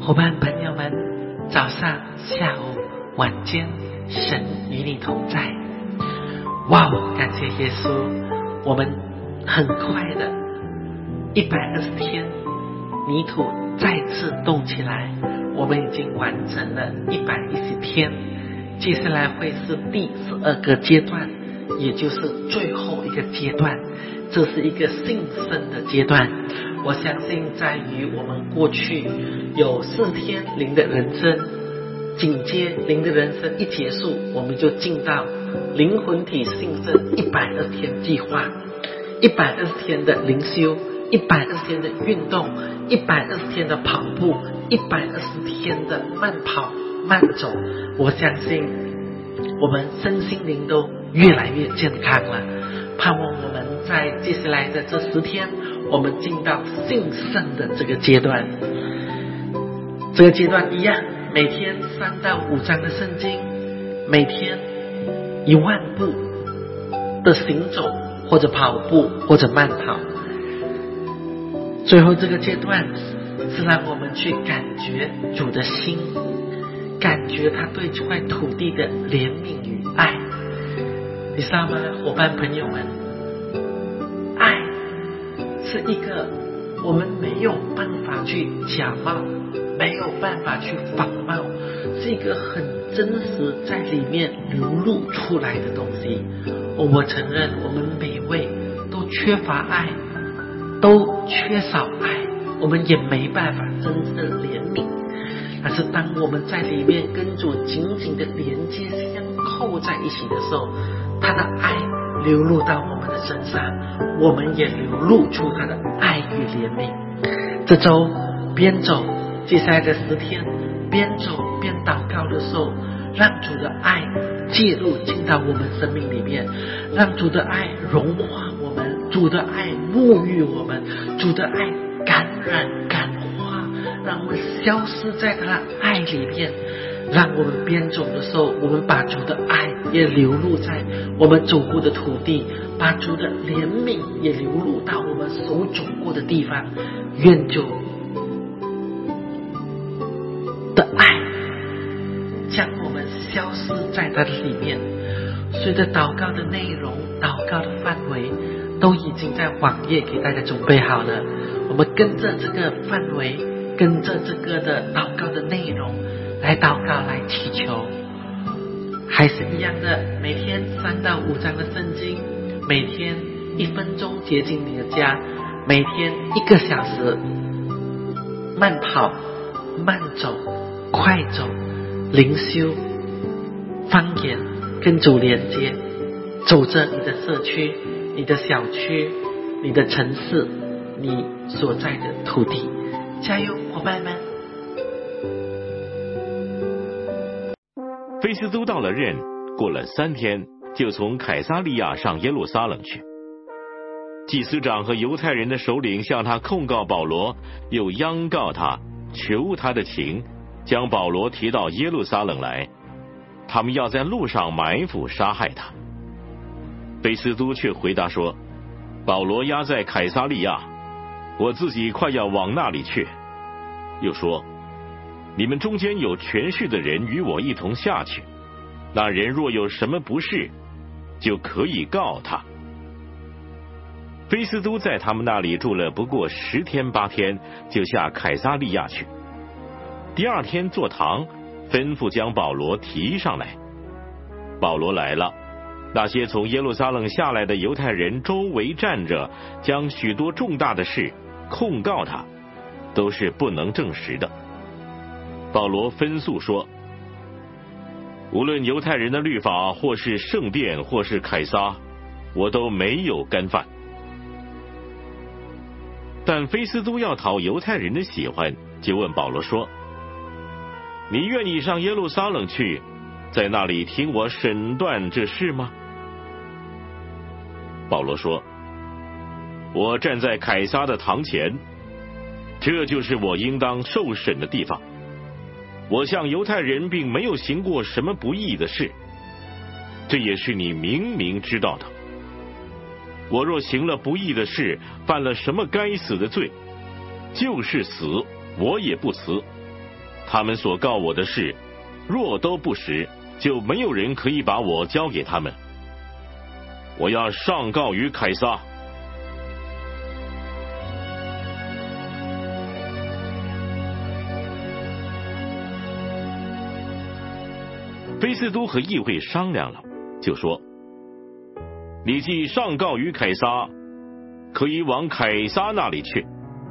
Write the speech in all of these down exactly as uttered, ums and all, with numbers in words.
伙伴朋友们，早上、下午、晚间，神与你同在。哇哦，感谢耶稣，我们很快的一百二十天，泥土再次动起来，我们已经完成了一百一十天，接下来会是第十二个阶段，也就是最后一个阶段，这是一个新生的阶段。我相信在于我们过去有四天灵的人生，紧接灵的人生一结束，我们就进到灵魂体新生一百二十天计划，一百二十天的灵修，一百二十天的运动，一百二十天的跑步，一百二十天的慢跑慢走。我相信我们身心灵都越来越健康了，盼望我们在接下来的这十天，我们进到兴盛的这个阶段。这个阶段一样，每天三到五章的圣经，每天一万步的行走，或者跑步，或者慢跑。最后这个阶段是让我们去感觉主的心，感觉他对这块土地的怜悯与爱。你知道吗，伙伴朋友们，爱是一个我们没有办法去假冒，没有办法去仿冒，是一个很真实在里面流露出来的东西。我承认我们每位都缺乏爱，都缺少爱，我们也没办法真正的怜悯。但是当我们在里面跟主紧紧的连接相扣在一起的时候，他的爱流露到我们的身上，我们也流露出他的爱与怜悯。这周边走接下来的十天，边走边祷告的时候，让主的爱介入进到我们生命里面，让主的爱融化我们，主的爱沐浴我们，主的爱感染感化，让我们消失在他的爱里面。让我们边走的时候，我们把主的爱也流露在我们走过的土地，把主的怜悯也流露到我们所走过的地方。愿主的爱将我们消失在它的里面。随着祷告的内容，祷告的范围都已经在网页给大家准备好了，我们跟着这个范围，跟着这个的祷告的内容来祷告，来祈求。还是一样的，每天三到五章的圣经，每天一分钟接近你的家，每天一个小时慢跑慢走快走灵修方言，跟主连接，走着你的社区，你的小区，你的城市，你所在的土地。加油，伙伴们！ 菲斯都到了任，过了三天，就从凯撒利亚上耶路撒冷去。祭司长和犹太人的首领向他控告保罗，又央告他，求他的情，将保罗提到耶路撒冷来，他们要在路上埋伏杀害他。菲斯都却回答说，保罗押在凯撒利亚，我自己快要往那里去。又说，你们中间有权势的人与我一同下去，那人若有什么不是，就可以告他。菲斯都在他们那里住了不过十天八天，就下凯撒利亚去。第二天坐堂，吩咐将保罗提上来。保罗来了，那些从耶路撒冷下来的犹太人周围站着，将许多重大的事控告他，都是不能证实的。保罗分诉说，无论犹太人的律法，或是圣殿，或是凯撒，我都没有干犯。但菲斯都要讨犹太人的喜欢，就问保罗说，你愿意上耶路撒冷去，在那里听我审断这事吗？保罗说，我站在凯撒的堂前，这就是我应当受审的地方。我向犹太人并没有行过什么不义的事，这也是你明明知道的。我若行了不义的事，犯了什么该死的罪，就是死我也不辞。 他们所告我的事，若都不实，就没有人可以把我交给他们。我要上告于凯撒。菲斯都和议会商量了，就说：你既上告于凯撒，可以往凯撒那里去。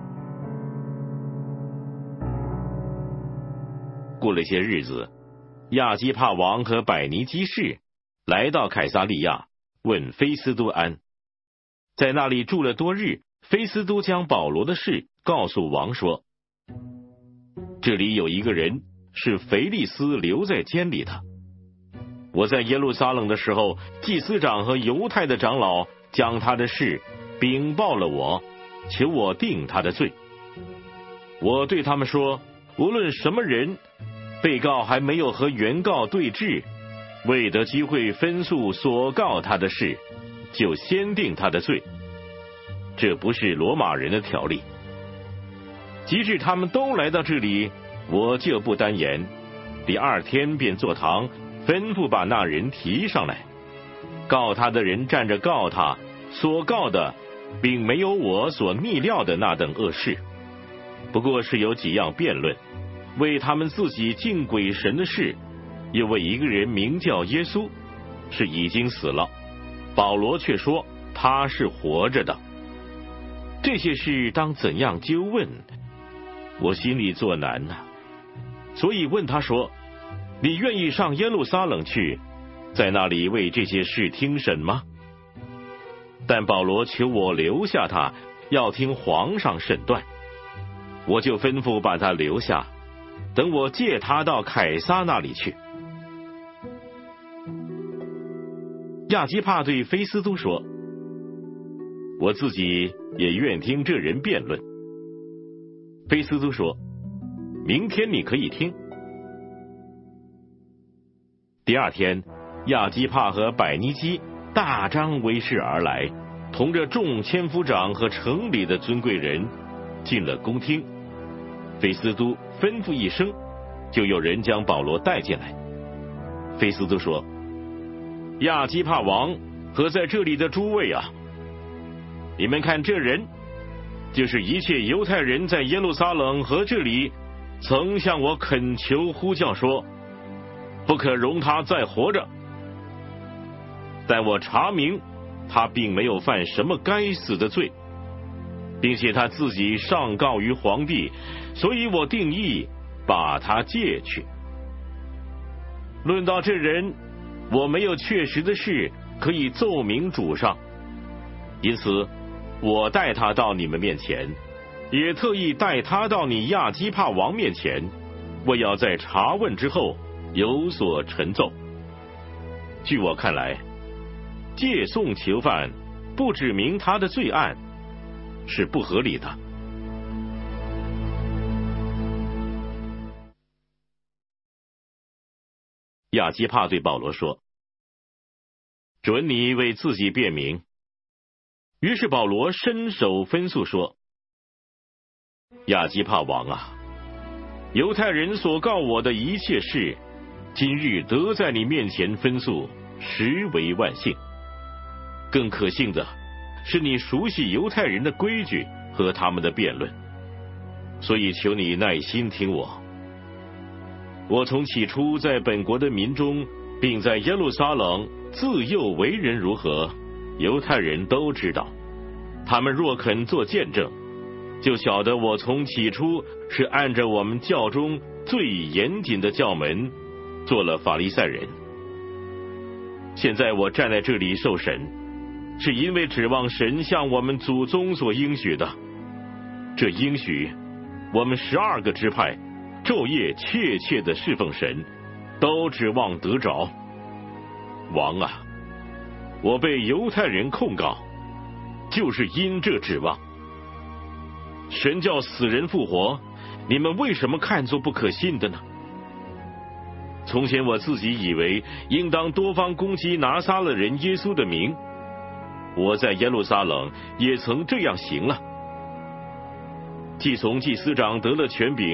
过了些日子，亚基帕王和百尼基士来到凯撒利亚，问菲斯都安。在那里住了多日，菲斯都将保罗的事告诉王说：这里有一个人是腓力斯留在监里的。我在耶路撒冷的时候，祭司长和犹太的长老将他的事禀报了我，求我定他的罪。我对他们说，无论什么人，被告还没有和原告对质，未得机会分诉所告他的事，就先定他的罪，这不是罗马人的条例。及至他们都来到这里，我就不单言，第二天便坐堂，吩咐把那人提上来。告他的人站着告他，所告的并没有我所逆料的那等恶事，不过是有几样辩论，为他们自己敬鬼神的事，又为一个人名叫耶稣，是已经死了，保罗却说他是活着的。这些事当怎样纠问，我心里作难呐、啊，所以问他说：你愿意上耶路撒冷去，在那里为这些事听审吗？但保罗求我留下他，要听皇上审断。我就吩咐把他留下，等我借他到凯撒那里去。亚基帕对菲斯都说：我自己也愿听这人辩论。菲斯都说：明天你可以听。第二天，亚基帕和百尼基大张威势而来，同着众千夫长和城里的尊贵人进了宫厅。菲斯都吩咐一声，就有人将保罗带进来。菲斯都说：亚基帕王和在这里的诸位啊，你们看这人，就是一切犹太人在耶路撒冷和这里曾向我恳求呼叫说，不可容他再活着。但我查明他并没有犯什么该死的罪，并且他自己上告于皇帝，所以我定义把他借去。论到这人，我没有确实的事可以奏明主上，因此我带他到你们面前，也特意带他到你亚基帕王面前，为要在查问之后有所陈奏。据我看来，借送囚犯不指明他的罪案是不合理的。亚基帕对保罗说：准你为自己辩明。于是保罗伸手分诉说：亚基帕王啊，犹太人所告我的一切事，今日得在你面前分诉，实为万幸。更可信的是，你熟悉犹太人的规矩和他们的辩论，所以求你耐心听我。我从起初在本国的民中，并在耶路撒冷自幼为人如何，犹太人都知道。他们若肯做见证，就晓得我从起初是按着我们教中最严谨的教门做了法利赛人。现在我站在这里受审，是因为指望神向我们祖宗所应许的。这应许，我们十二个支派昼夜切切的侍奉神，都指望得着。王啊，我被犹太人控告，就是因这指望。神叫死人复活，你们为什么看作不可信的呢？从前我自己以为应当多方攻击拿撒勒人耶稣的名，我在耶路撒冷也曾这样行了。既从祭司长得了权柄，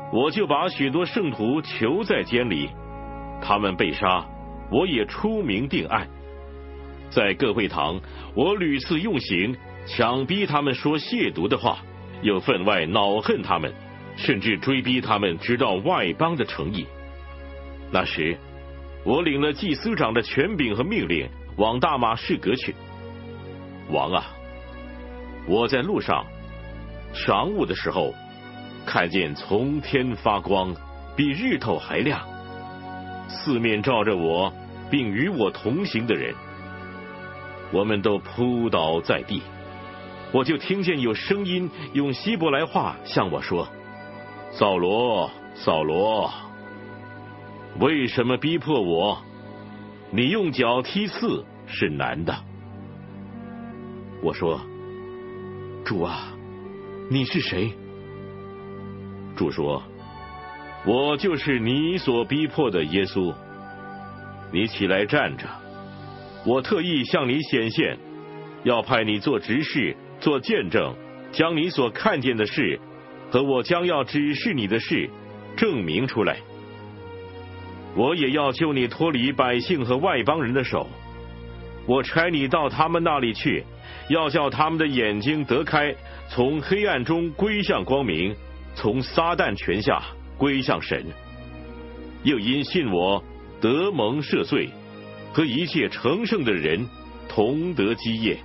我就把许多圣徒囚在监里，他们被杀，我也出名定案。在各会堂，我屡次用刑，强逼他们说亵渎的话，又分外恼恨他们，甚至追逼他们直到外邦的城邑。那时，我领了祭司长的权柄和命令，往大马士革去。王啊，我在路上晌午的时候，看见从天发光，比日头还亮，四面照着我，并与我同行的人，我们都扑倒在地。我就听见有声音用希伯来话向我说：扫罗，扫罗，为什么逼迫我？你用脚踢刺是难的。我说：主啊，你是谁？主说：我就是你所逼迫的耶稣。你起来站着，我特意向你显现，要派你做执事，做见证，将你所看见的事和我将要指示你的事证明出来。我也要救你脱离百姓和外邦人的手。我差你到他们那里去，要叫他们的眼睛得开，从黑暗中归向光明，从撒旦权下归向神。又因信我得蒙赦罪，和一切成圣的人同得基业。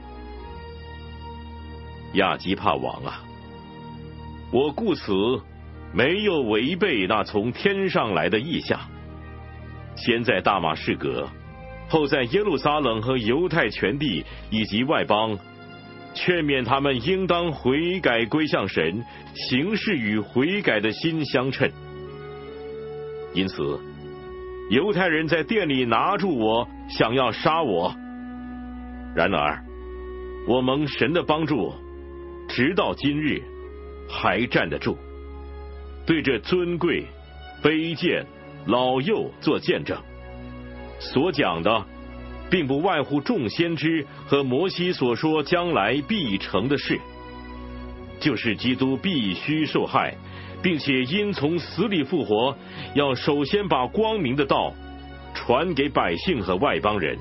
亚基帕王啊，我故此没有违背那从天上来的意象，先在大马士革，后在耶路撒冷和犹太全地以及外邦，劝勉他们应当悔改归向神，行事与悔改的心相称。因此犹太人在殿里拿住我，想要杀我。然而我蒙神的帮助，直到今日还站得住，对着尊贵、卑贱、老幼做见证。所讲的并不外乎众先知和摩西所说将来必成的事，就是基督必须受害，并且因从死里复活，要首先把光明的道传给百姓和外邦人。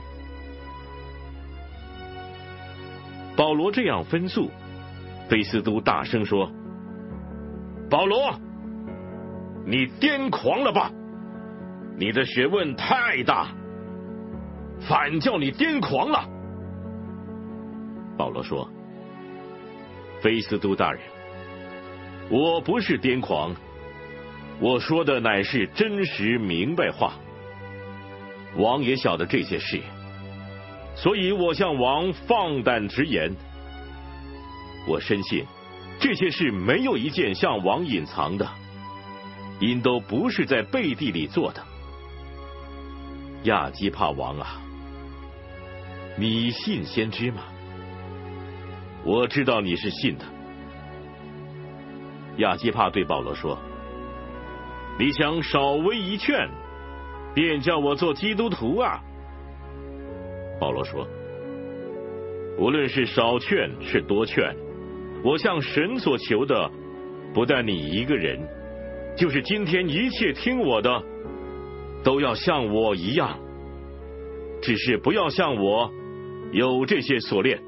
保罗这样分诉，菲斯都大声说：保罗，你癫狂了吧？你的学问太大，反叫你癫狂了。保罗说：菲斯都大人，我不是癫狂，我说的乃是真实明白话。王也晓得这些事，所以我向王放胆直言。我深信这些事没有一件向王隐藏的，因都不是在背地里做的。亚基帕王啊，你信先知吗？我知道你是信的。亚基帕对保罗说：你想少微一劝，便叫我做基督徒啊？保罗说：无论是少劝是多劝，我向神所求的，不但你一个人，就是今天一切听我的，都要像我一样，只是不要像我有这些锁链。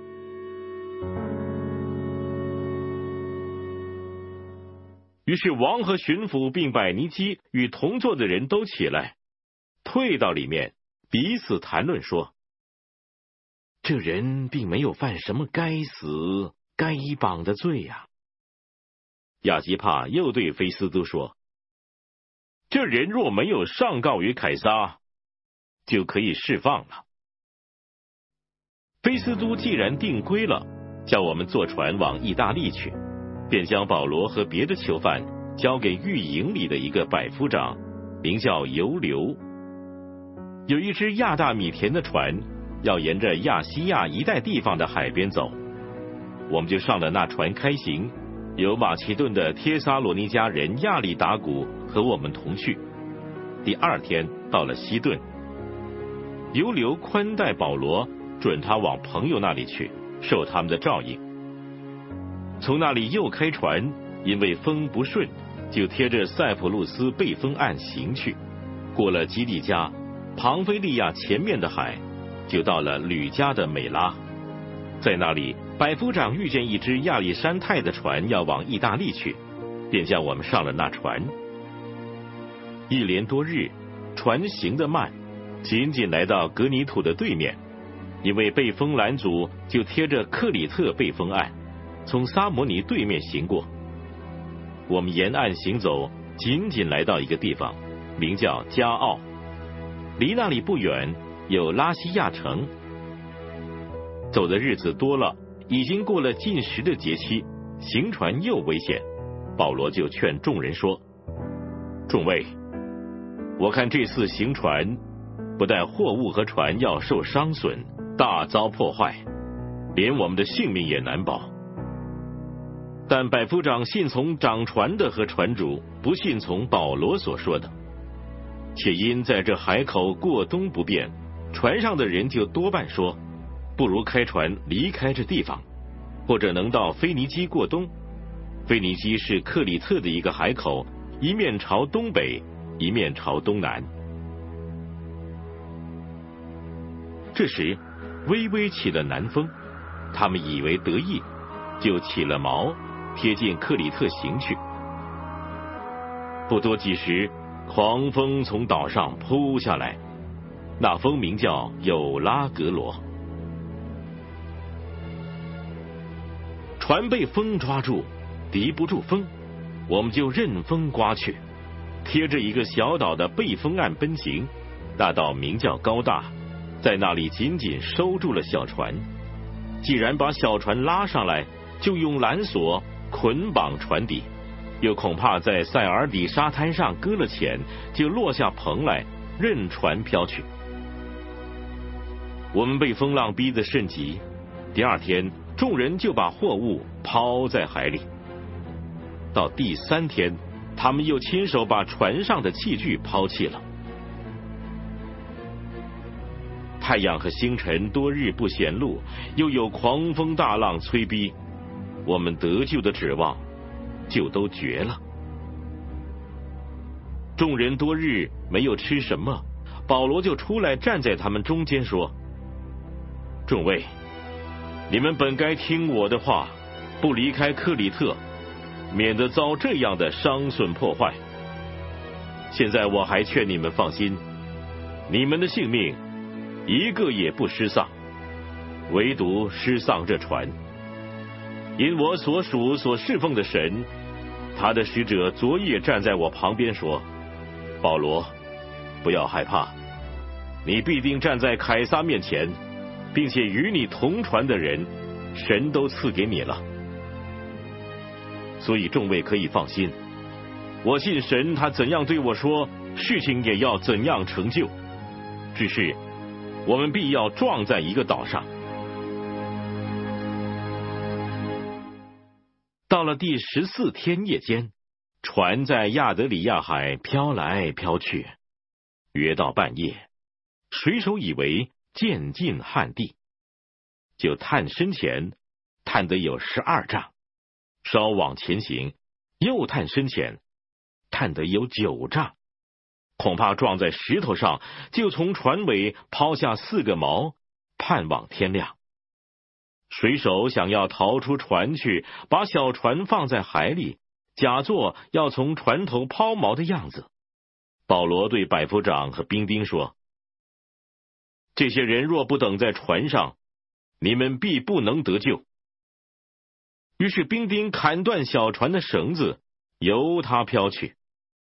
于是王和巡抚并百尼基与同坐的人都起来，退到里面，彼此谈论说：这人并没有犯什么该死该绑的罪呀。亚基帕又对菲斯都说：这人若没有上告于凯撒，就可以释放了。菲斯都既然定规了，叫我们坐船往意大利去，便将保罗和别的囚犯交给狱营里的一个百夫长，名叫尤留。有一只亚大米田的船，要沿着亚细亚一带地方的海边走，我们就上了那船开行，有马其顿的帖撒罗尼迦人亚里达古和我们同去。第二天到了西顿，尤留宽待保罗，准他往朋友那里去，受他们的照应。从那里又开船，因为风不顺， 就贴着塞浦路斯背风岸行去，过了基利加、庞菲利亚前面的海，就到了吕加的美拉。在那里，百夫长遇见一只亚历山泰的船要往意大利去，便叫我们上了那船。一连多日，船行得慢，仅仅来到格尼土的对面，因为被风拦阻，就贴着克里特背风岸，从撒摩尼对面行过。我们沿岸行走，仅仅来到一个地方，名叫加奥，离那里不远有拉西亚城。走的日子多了，已经过了禁食的节期，行船又危险。保罗就劝众人说：众位，我看这次行船，不但货物和船要受伤损，大遭破坏，连我们的性命也难保。但百夫长信从掌船的和船主，不信从保罗所说的。且因在这海口过冬不便，船上的人就多半说，不如开船离开这地方，或者能到腓尼基过冬。腓尼基是克里特的一个海口，一面朝东北，一面朝东南。这时微微起了南风，他们以为得意，就起了锚，贴近克里特行去。不多几时，狂风从岛上扑下来，那风名叫有拉格罗。船被风抓住，敌不住风，我们就任风刮去，贴着一个小岛的背风岸奔行。大岛名叫高大，在那里紧紧收住了小船。既然把小船拉上来，就用缆索捆绑船底，又恐怕在塞尔底沙滩上搁了浅，就落下棚来，任船飘去。我们被风浪逼得甚急，第二天众人就把货物抛在海里。到第三天，他们又亲手把船上的器具抛弃了。太阳和星辰多日不显露，又有狂风大浪催逼，我们得救的指望就都绝了。众人多日没有吃什么，保罗就出来站在他们中间说：众位，你们本该听我的话，不离开克里特，免得遭这样的伤损破坏。现在我还劝你们放心，你们的性命一个也不失丧，唯独失丧这船。因我所属所侍奉的神，他的使者昨夜站在我旁边说：保罗，不要害怕，你必定站在凯撒面前，并且与你同船的人，神都赐给你了。所以众位可以放心，我信神，他怎样对我说，事情也要怎样成就。只是我们必要撞在一个岛上。到了第十四天夜间，船在亚得里亚海飘来飘去，约到半夜，水手以为渐近旱地，就探深浅，探得有十二丈，稍往前行，又探深浅，探得有九丈，恐怕撞在石头上，就从船尾抛下四个锚，盼望天亮。水手想要逃出船去，把小船放在海里，假作要从船头抛锚的样子。保罗对百夫长和兵丁说：这些人若不等在船上，你们必不能得救。于是兵丁砍断小船的绳子，由它飘去。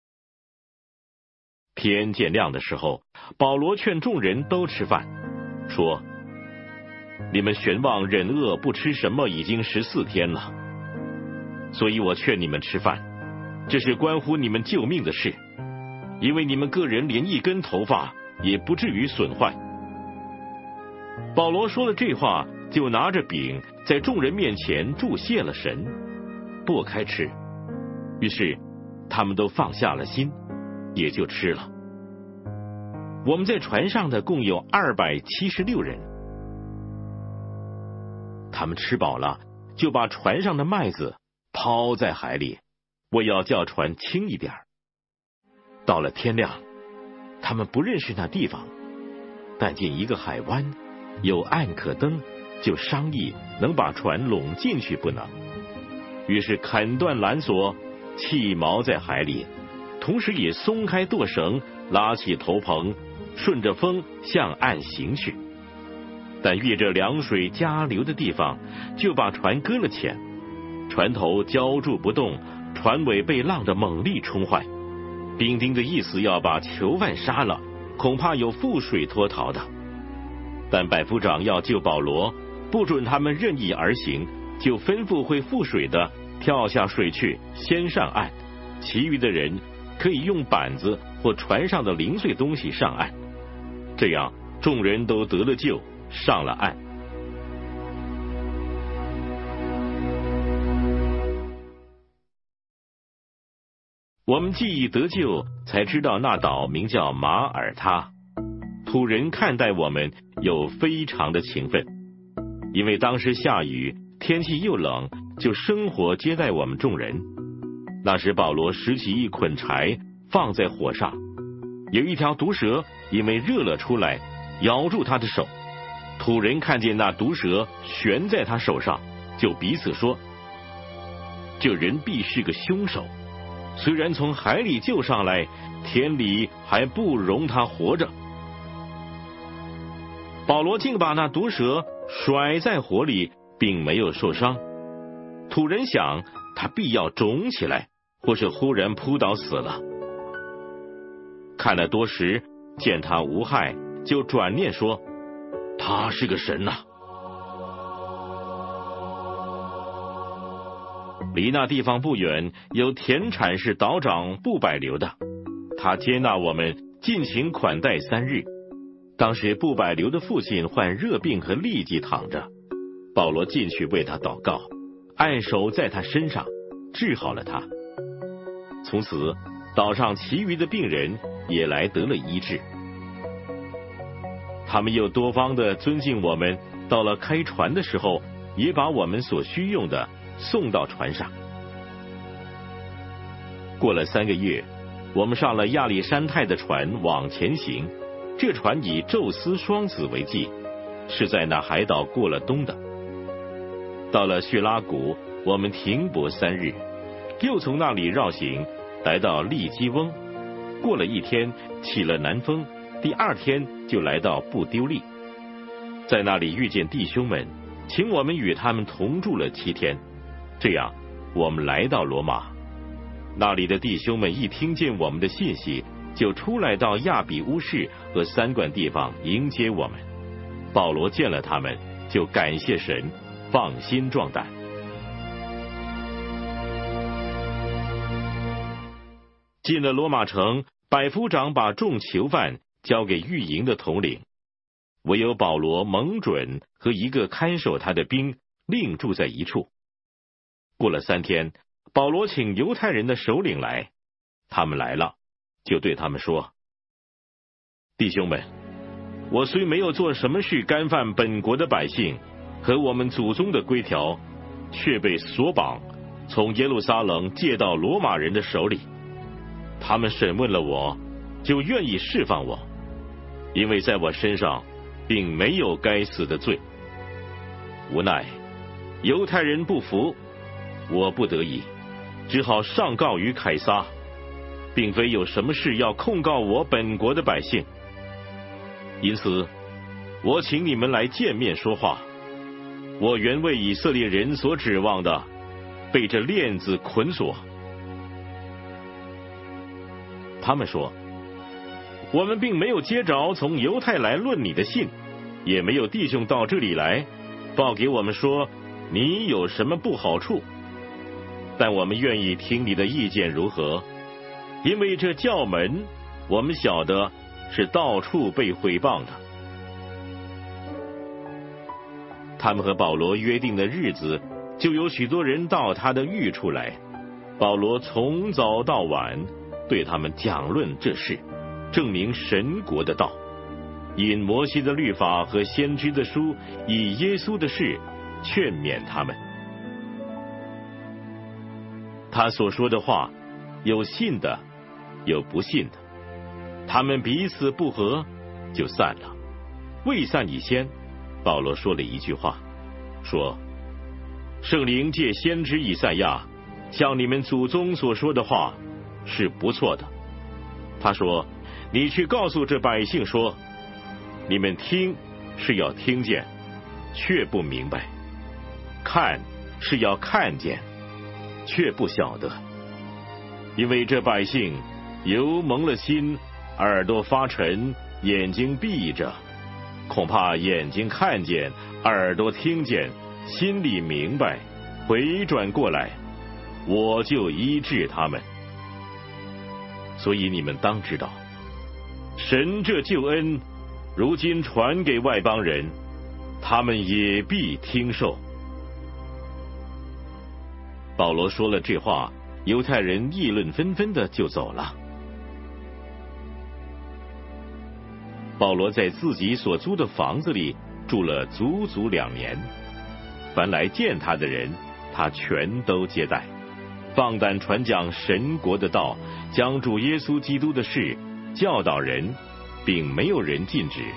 天渐亮的时候，保罗劝众人都吃饭，说：你们悬望忍饿不吃什么已经十四天了，所以我劝你们吃饭，这是关乎你们救命的事，因为你们个人连一根头发也不至于损坏。保罗说了这话，就拿着饼在众人面前祝谢了神，擘开吃。于是他们都放下了心，也就吃了。我们在船上的共有二百七十六人。他们吃饱了，就把船上的麦子抛在海里， 我要叫船轻一点。到了天亮，他们不认识那地方，但见一个海湾，有岸可登，就商议能把船拢进去不能。于是砍断缆索，弃锚在海里，同时也松开舵绳，拉起头篷，顺着风向岸行去。但遇着凉水加流的地方，就把船搁了浅，船头浇住不动，船尾被浪的猛力冲坏。兵丁的意思要把囚犯杀了，恐怕有覆水脱逃的。但百夫长要救保罗，不准他们任意而行，就吩咐会覆水的跳下水去，先上岸，其余的人可以用板子或船上的零碎东西上岸。这样众人都得了救，上了岸。我们既已得救，才知道那岛名叫马耳他。土人看待我们有非常的情分，因为当时下雨，天气又冷，就生火接待我们众人。那时保罗拾起一捆柴放在火上，有一条毒蛇因为热了出来，咬住他的手。土人看见那毒蛇悬在他手上，就彼此说，这人必是个凶手，虽然从海里救上来，天理还不容他活着。保罗竟把那毒蛇甩在火里，并没有受伤。土人想他必要肿起来，或是忽然扑倒死了。看了多时，见他无害，就转念说，他是个神呐、啊。离那地方不远，有田产是岛长布百流的，他接纳我们，尽情款待三日。当时布百流的父亲患热病和痢疾躺着，保罗进去为他祷告，按手在他身上，治好了他。从此岛上其余的病人也来得了医治。他们又多方的尊敬我们，到了开船的时候，也把我们所需用的送到船上。过了三个月，我们上了亚历山泰的船往前行，这船以宙斯双子为记，是在那海岛过了冬的。到了叙拉古，我们停泊三日，又从那里绕行，来到利基翁。过了一天，起了南风，第二天就来到布丢利，在那里遇见弟兄们，请我们与他们同住了七天。这样我们来到罗马，那里的弟兄们一听见我们的信息，就出来到亚比乌市和三观地方迎接我们。保罗见了他们，就感谢神，放心壮胆。进了罗马城，百夫长把众囚犯交给御营的统领，唯有保罗蒙准和一个看守他的兵另住在一处。过了三天，保罗请犹太人的首领来，他们来了，就对他们说，弟兄们，我虽没有做什么事干犯本国的百姓和我们祖宗的规条，却被索绑，从耶路撒冷借到罗马人的手里。他们审问了我，就愿意释放我，因为在我身上并没有该死的罪。无奈犹太人不服，我不得已，只好上告于凯撒，并非有什么事要控告我本国的百姓。因此我请你们来见面说话。我原为以色列人所指望的，被这链子捆锁。他们说，我们并没有接着从犹太来论你的信，也没有弟兄到这里来报给我们说你有什么不好处，但我们愿意听你的意见如何，因为这教门我们晓得是到处被毁谤的。他们和保罗约定的日子，就有许多人到他的寓处来，保罗从早到晚对他们讲论这事，证明神国的道，引摩西的律法和先知的书，以耶稣的事劝勉他们。 他所说的话，有信的，有不信的。他们彼此不和，就散了。未散以先，保罗说了一句话，说：圣灵借先知以赛亚向你们祖宗所说的话是不错的。他说：你去告诉这百姓说，你们听是要听见，却不明白；看是要看见，却不晓得。因为这百姓油蒙了心，耳朵发沉，眼睛闭着，恐怕眼睛看见，耳朵听见，心里明白，回转过来，我就医治他们。所以你们当知道，神这救恩如今传给外邦人，他们也必听受。保罗说了这话，犹太人议论纷纷的就走了。保罗在自己所租的房子里住了足足两年，凡来见他的人，他全都接待，放胆传讲神国的道，讲主耶稣基督的事，教导人，并没有人禁止。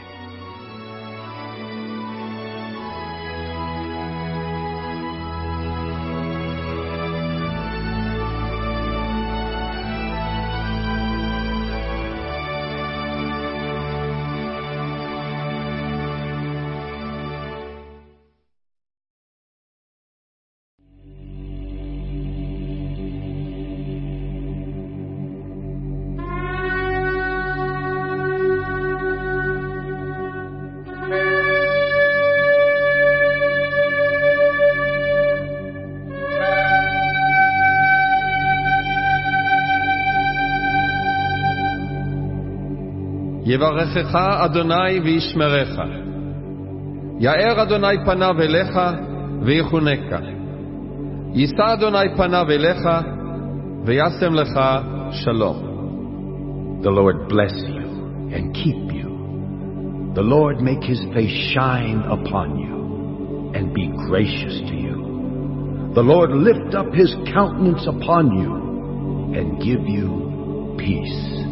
יברכך אדוני וישמרך, יאר אדוני פניו אליך ויחונקה, יישא אדוני פניו אליך וישם לך שלום. The Lord bless you and keep you. The Lord make his face shine upon you and be gracious to you. The Lord lift up his countenance upon you and give you peace.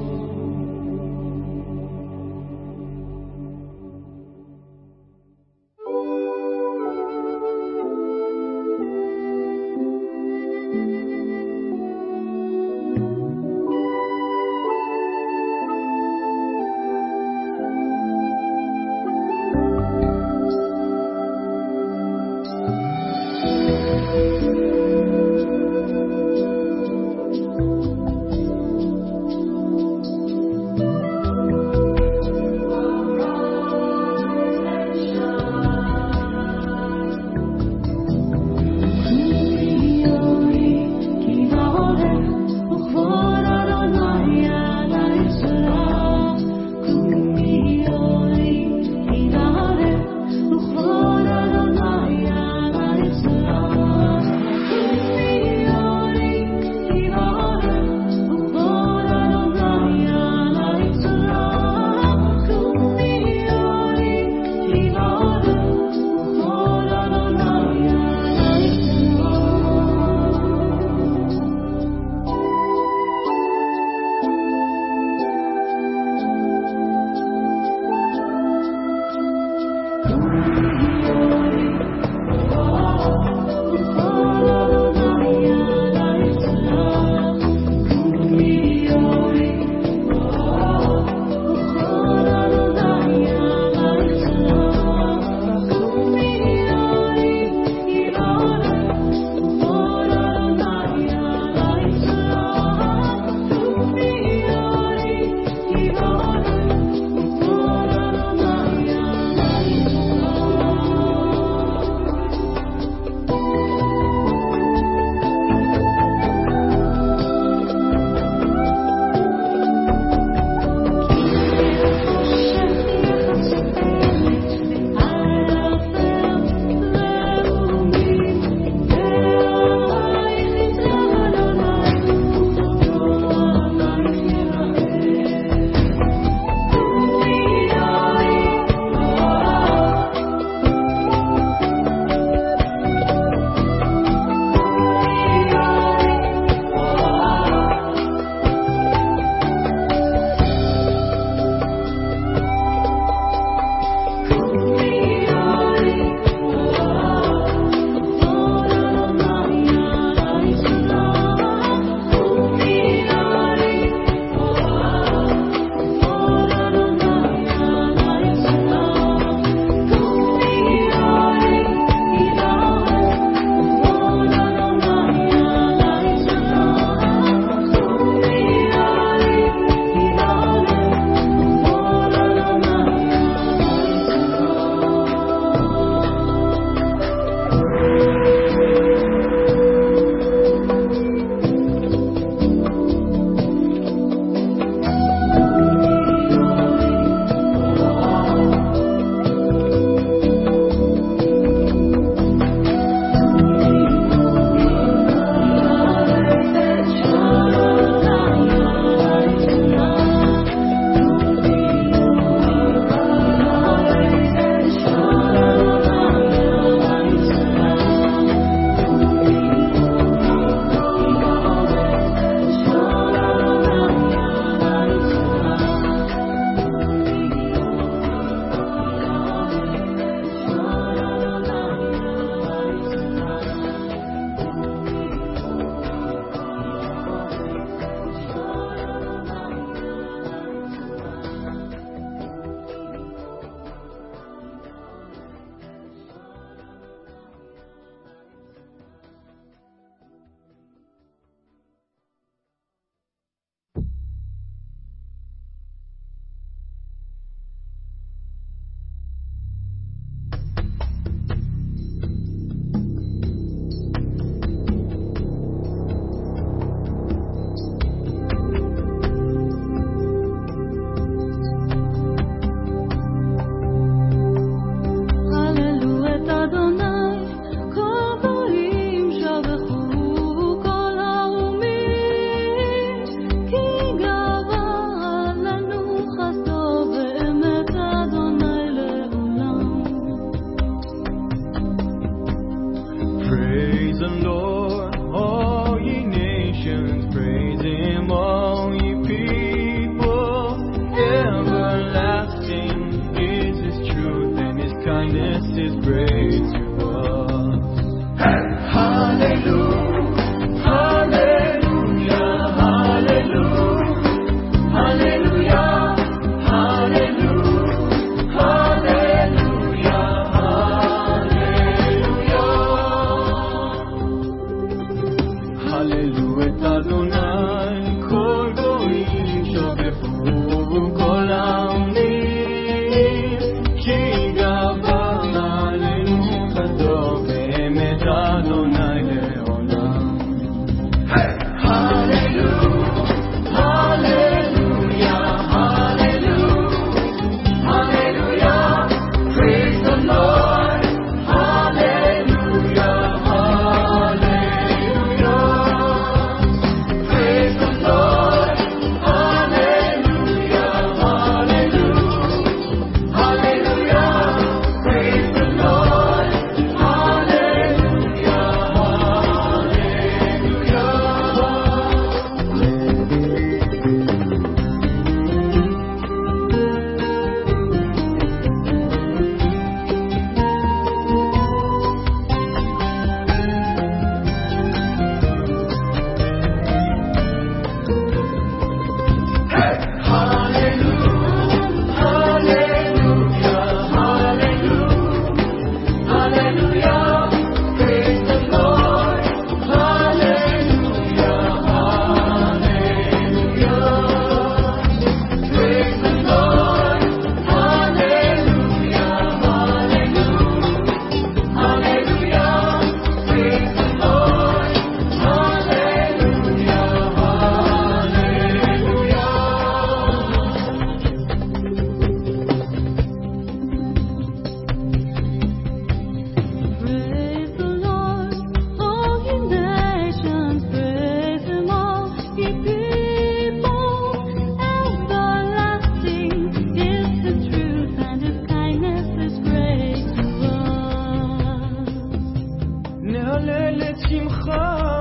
הלל את שמך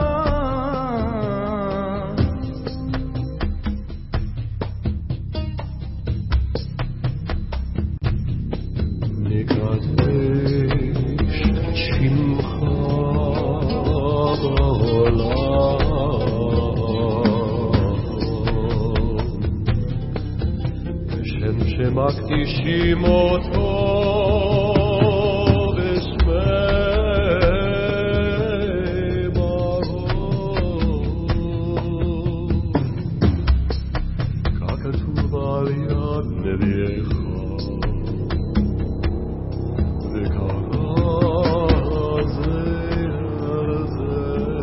מקדישים אותו בשמי ברוך ככתוב על יד נביאך וקרא זה על זה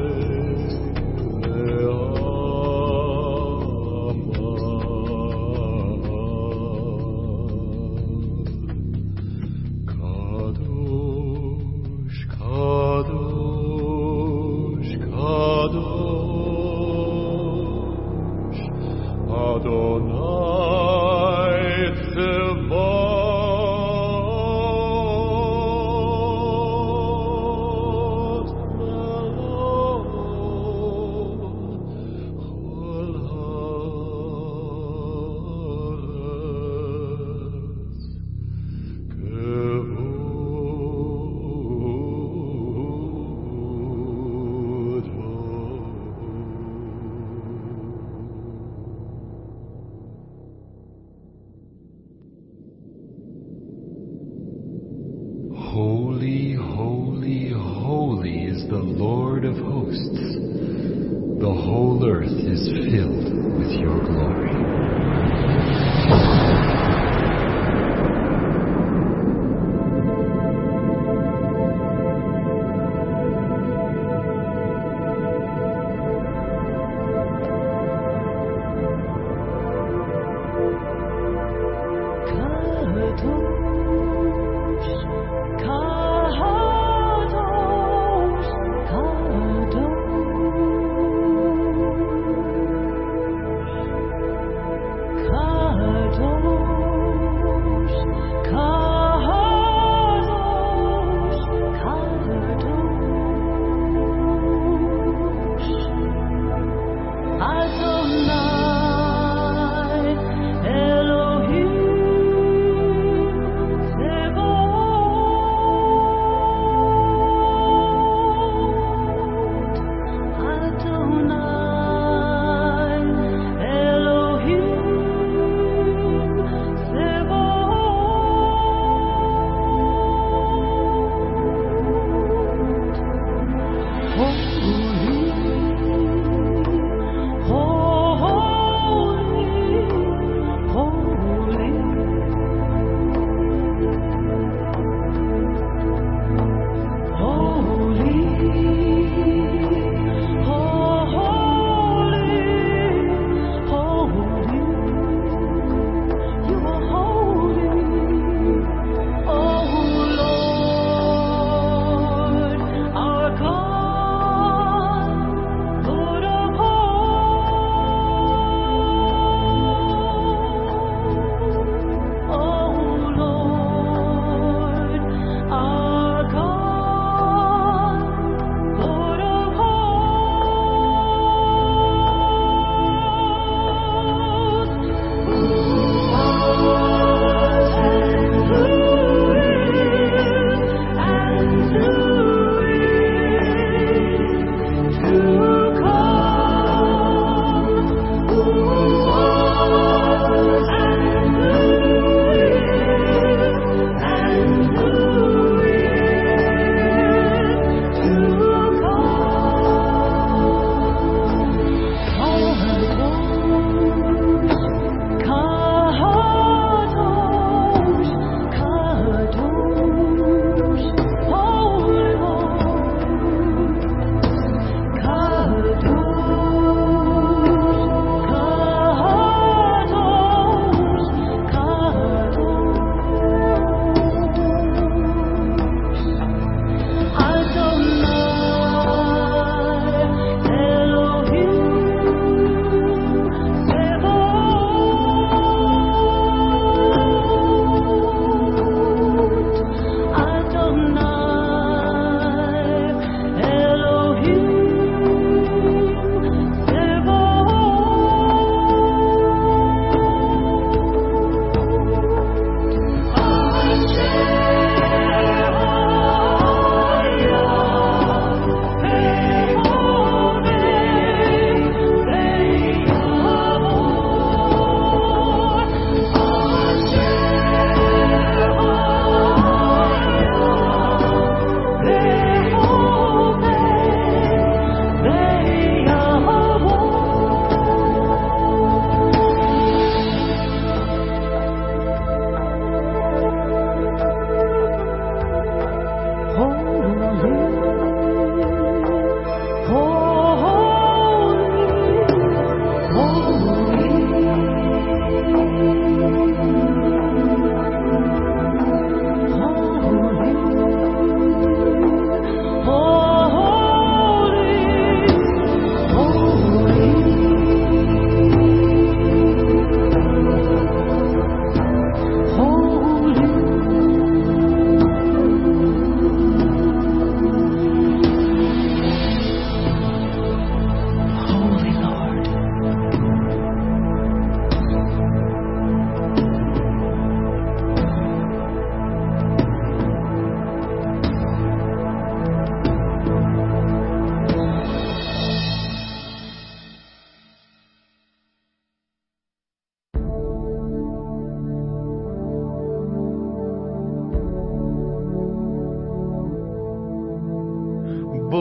Holy, holy, holy is the Lord of hosts. The whole earth is filled with your glory. God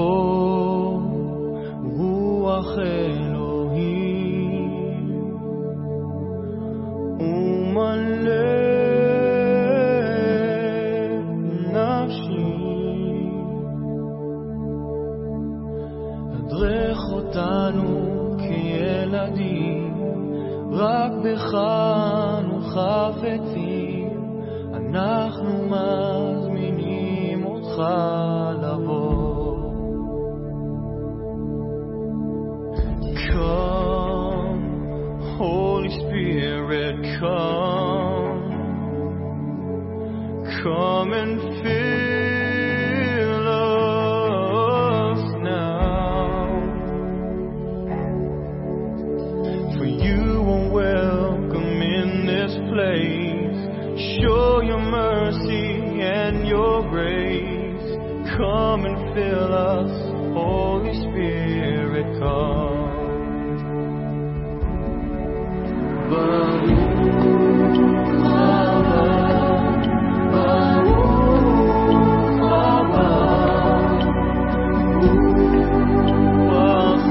בוא רוח אלוהים ומלא נפשי, הדרך אותנו כילדים, רק בך אנו חפצים, אנחנו מזמינים אותך לבוא. Come, Holy Spirit, come, come and fill us now, for you are welcome in this place. Show your mercy and your grace. Come and fill us, Holy Spirit, come. Baruch haba, Baruch haba, Ruach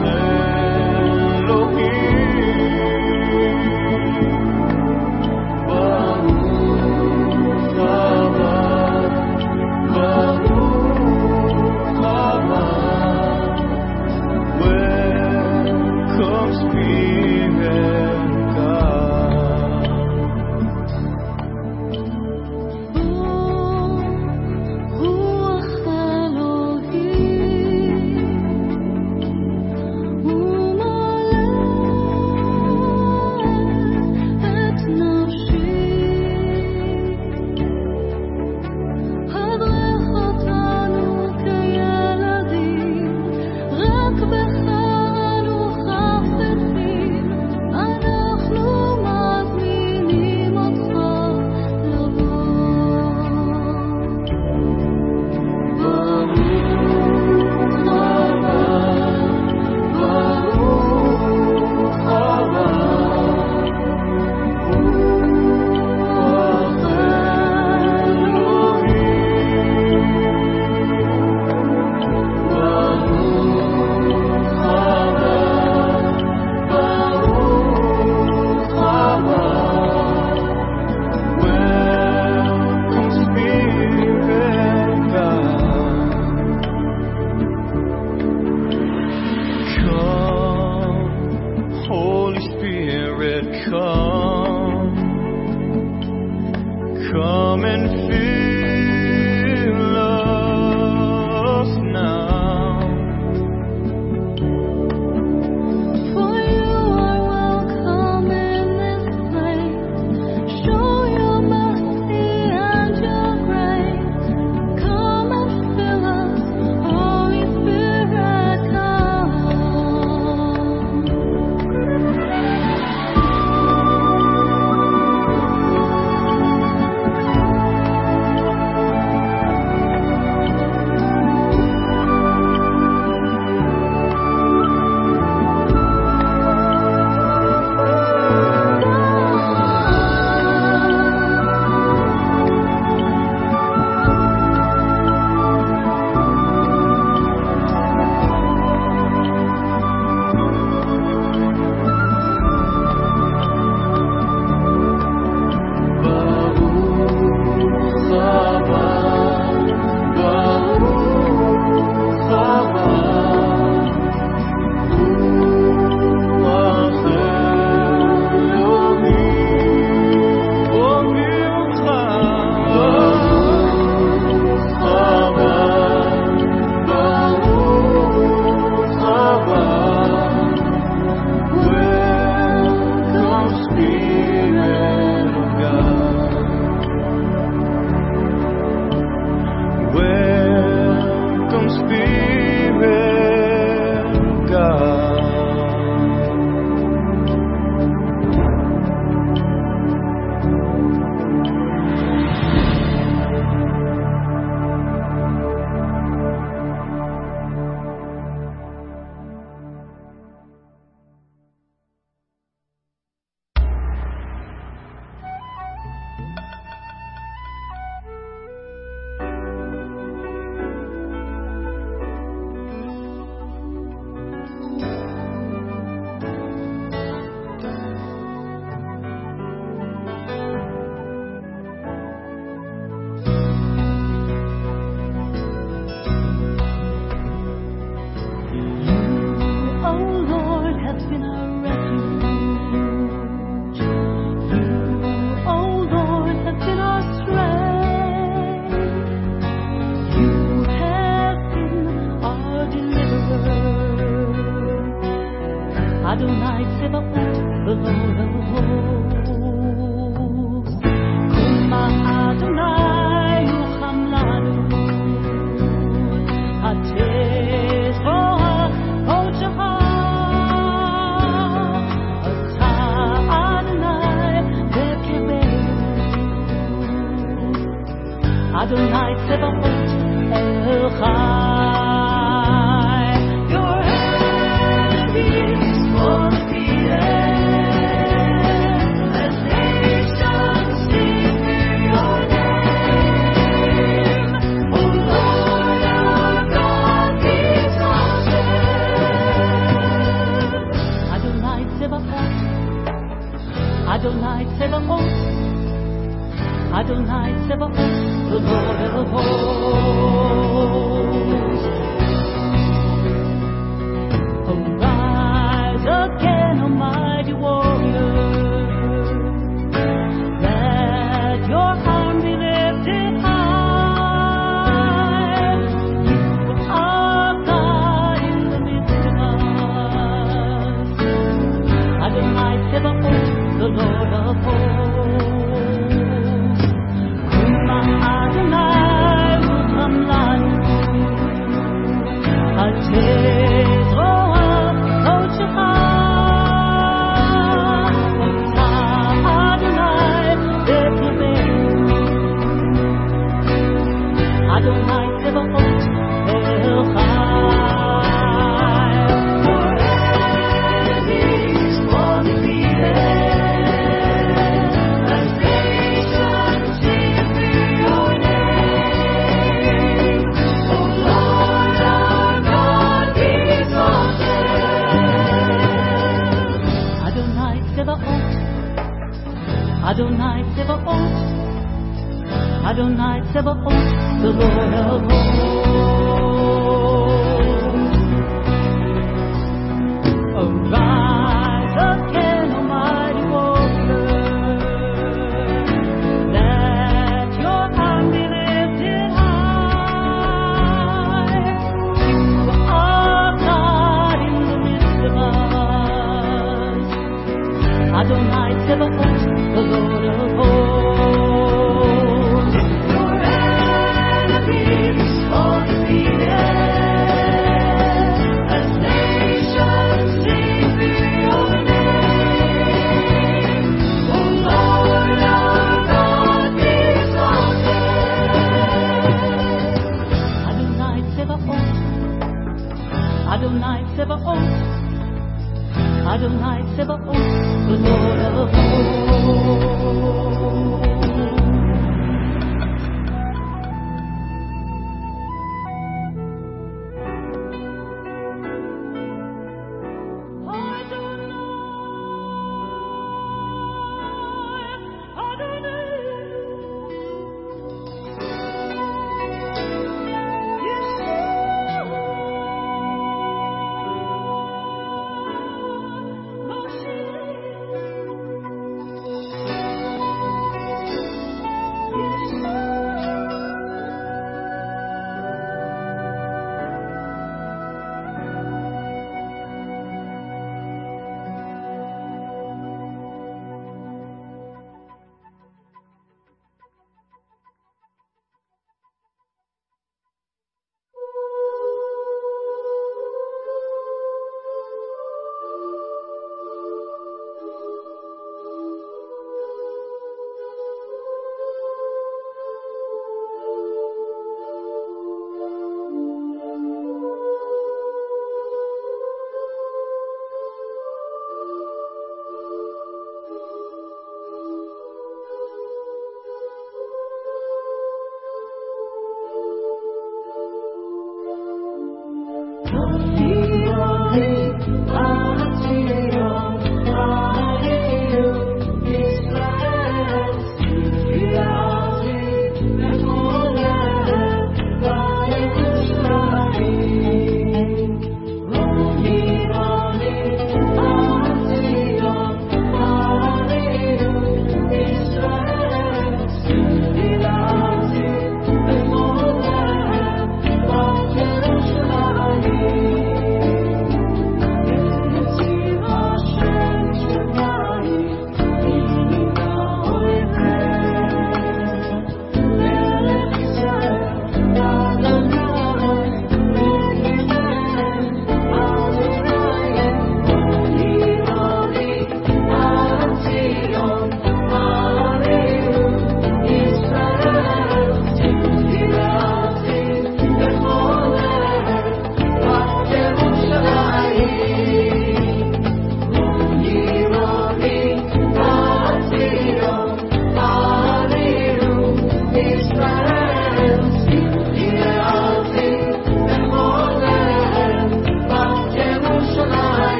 Elohim. Baruch haba, Baruch haba, welcome Spirit God. Adonai Tzebaot, the Lord of hosts. Kuma Adonai Yucham Lanu, HaTezroa Hodshaha, Ata Adonai Bekebeinu, Adonai Tzebaot, El Chai. Your hand is for the earth, as nations sing your name. O Lord our God, be exalted. Adonai Tzebaot, Adonai Tzebaot, Adonai Tzebaot, the Lord of hosts. Arise again, almighty warrior. Let your arm be lifted high. You are God in the midst of us. Adonai Tzebaot, the Lord of hosts. Kuma Adonai Yucham Lanu, HaTezroa Hodshaha, Ata Adonai Bekebeinu, Adonai Tzebaot, El Chai. Your hand is for the earth, as nations sing your name. O Lord our God, be exalted. Adonai Tzebaot, Adonai Tzebaot, Adonai Tzebaot, the Lord of hosts. Arise again, almighty warrior. Let your arm be lifted high. You are God in the midst of us. Adonai Tzebaot, the Lord of hosts. Your enemies fall defeated, as nations sing your name. O Lord our God, be exalted. Adonai Tzebaot, Adonai Tzebaot, Adonai Tzebaot, the Lord of hosts.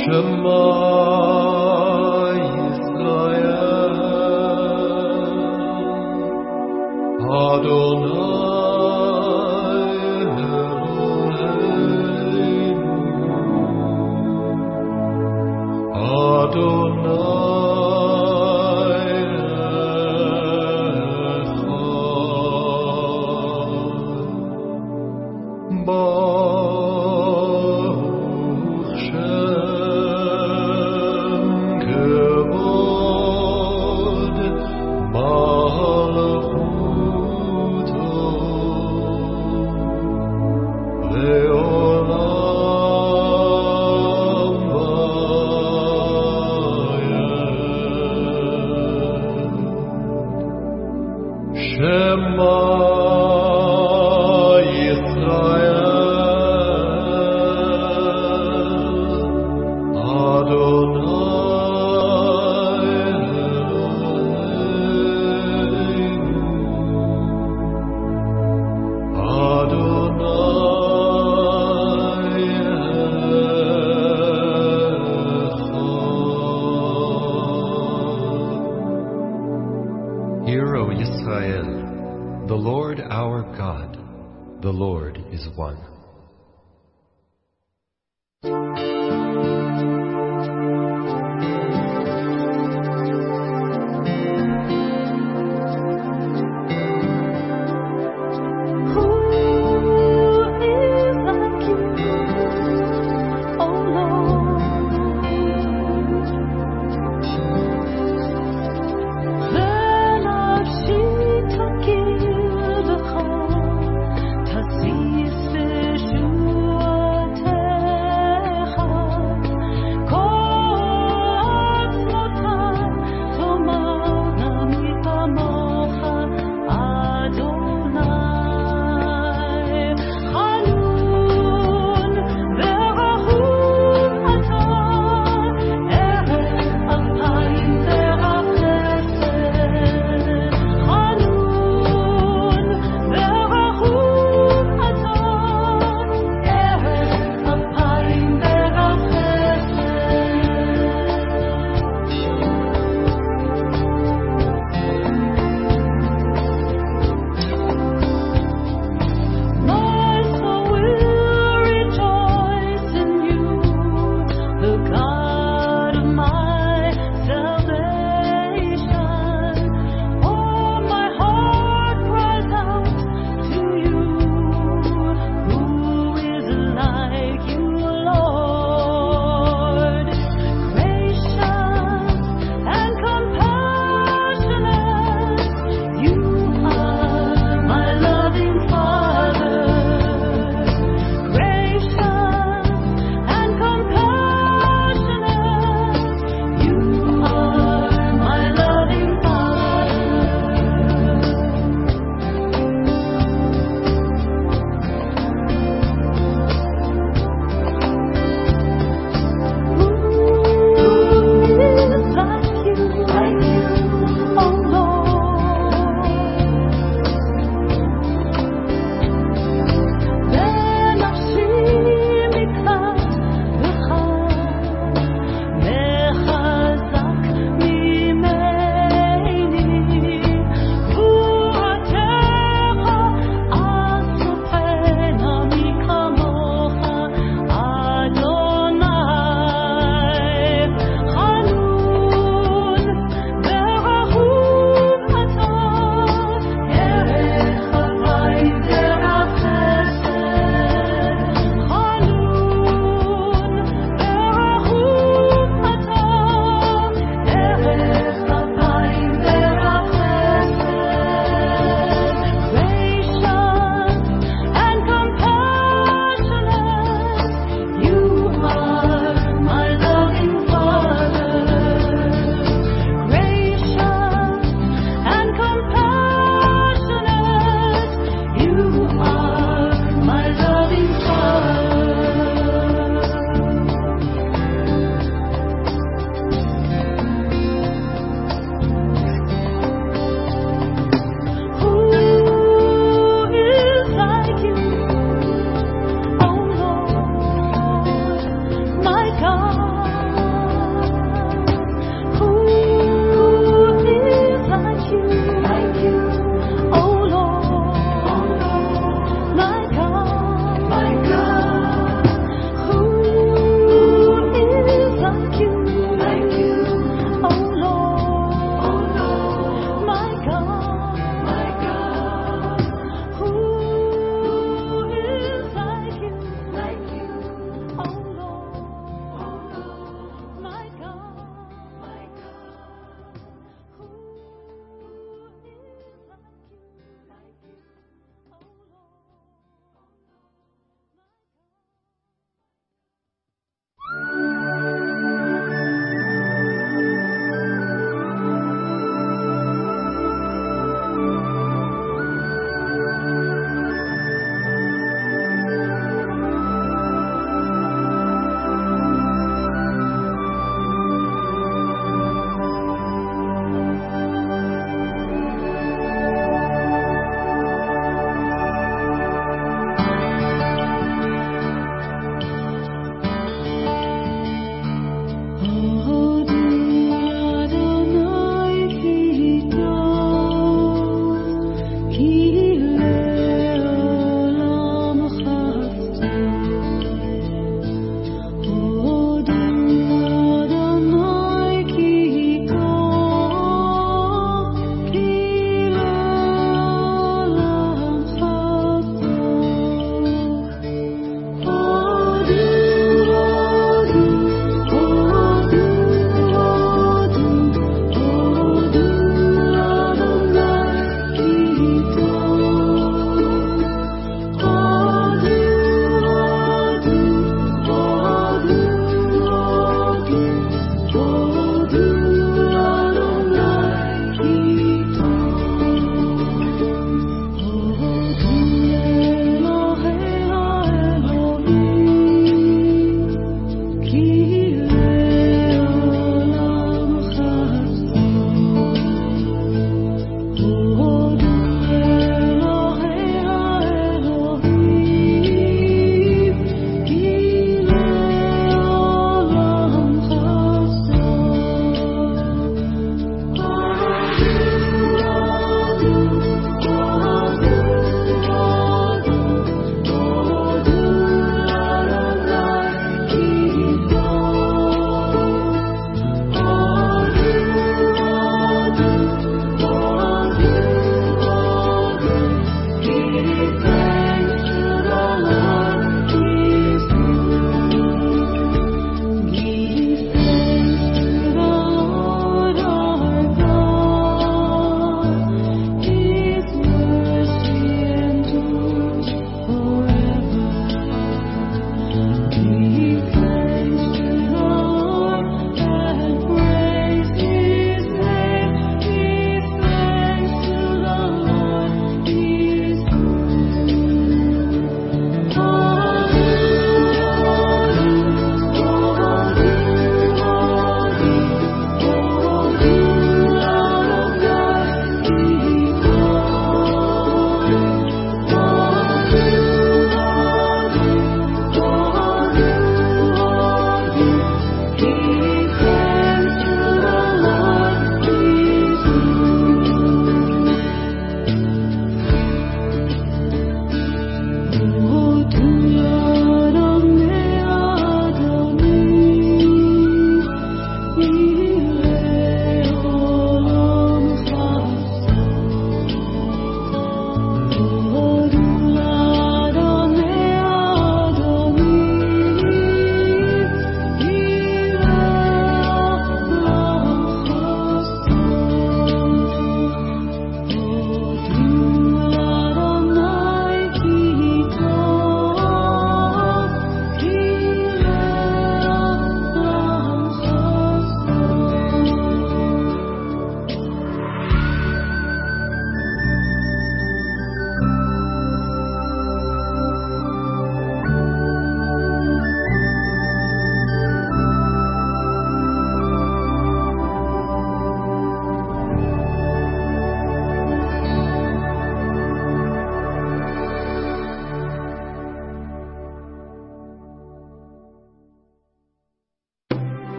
Shema Yisrael, Adonai Eloheinu, Adonai Echad, Baruch Shem Kevod Malchuto Leolam Vayed. Shema Yisrael, Adonai Eloheinu, Adonai Echad. Hear, O Yisrael, the Lord our God, the Lord is one. Who is like you, O Lord? Venafshi takir b'cha, tasis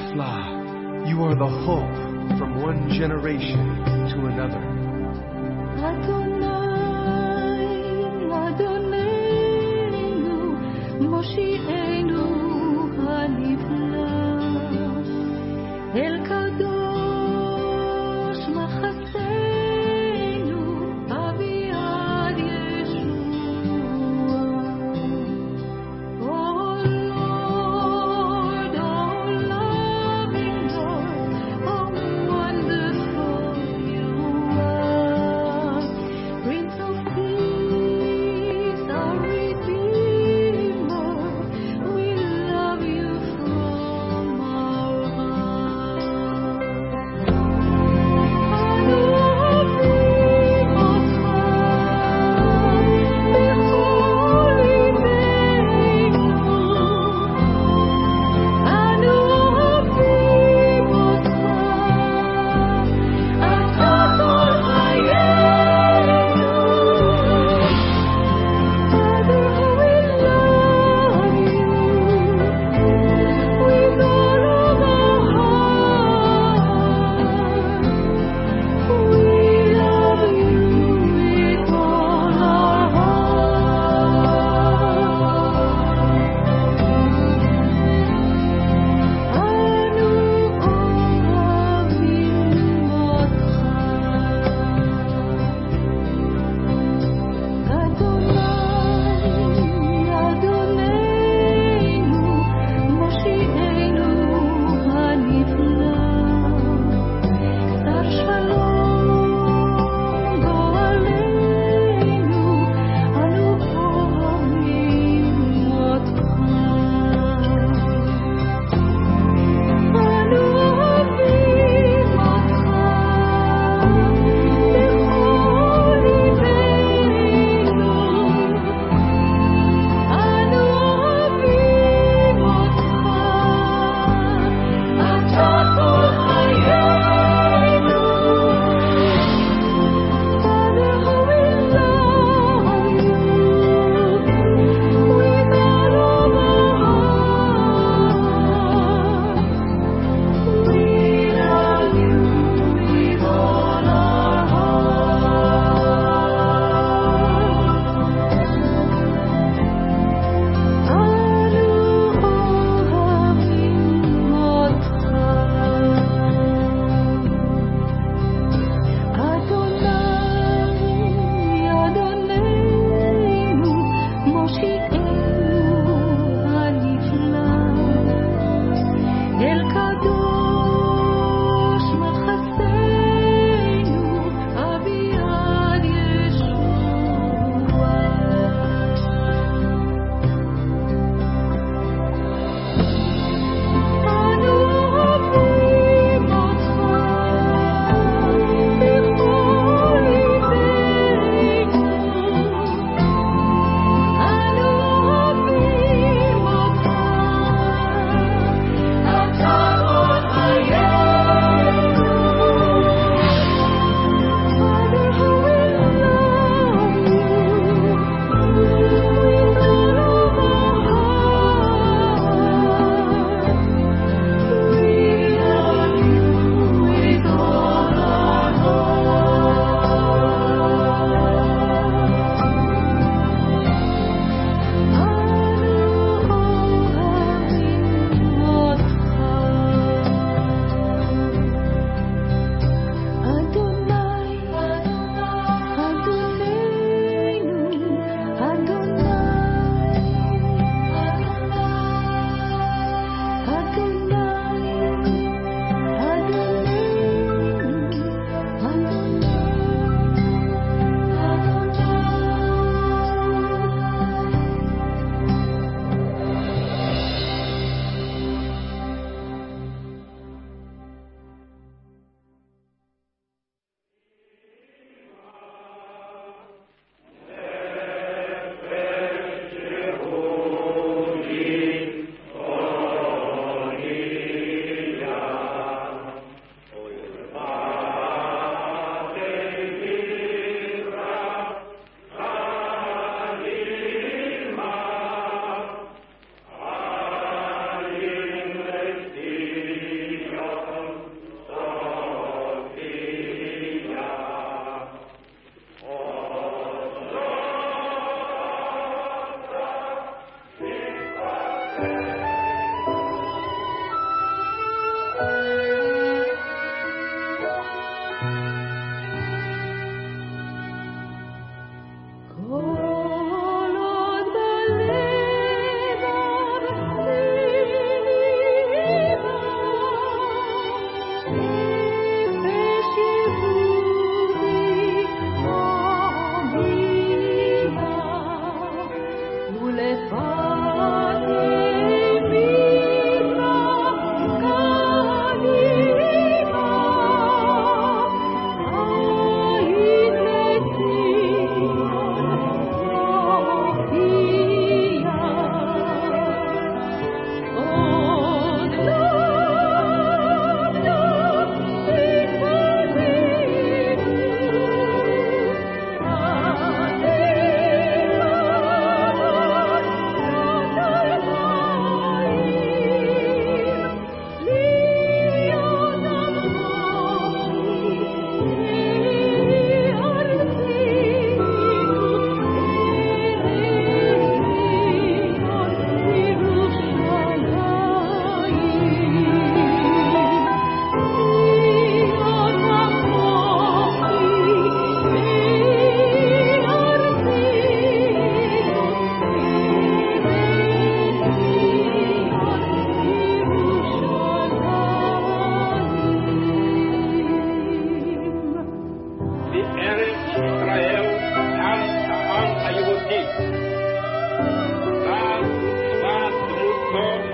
Nifla, you are the hope from one generation to another. Adonai, Adonenu, Moshienu hanifla, El Kadosh Machaseinu, Aviad Yeshua. Oh Lord, oh loving Lord, oh wonderful you are.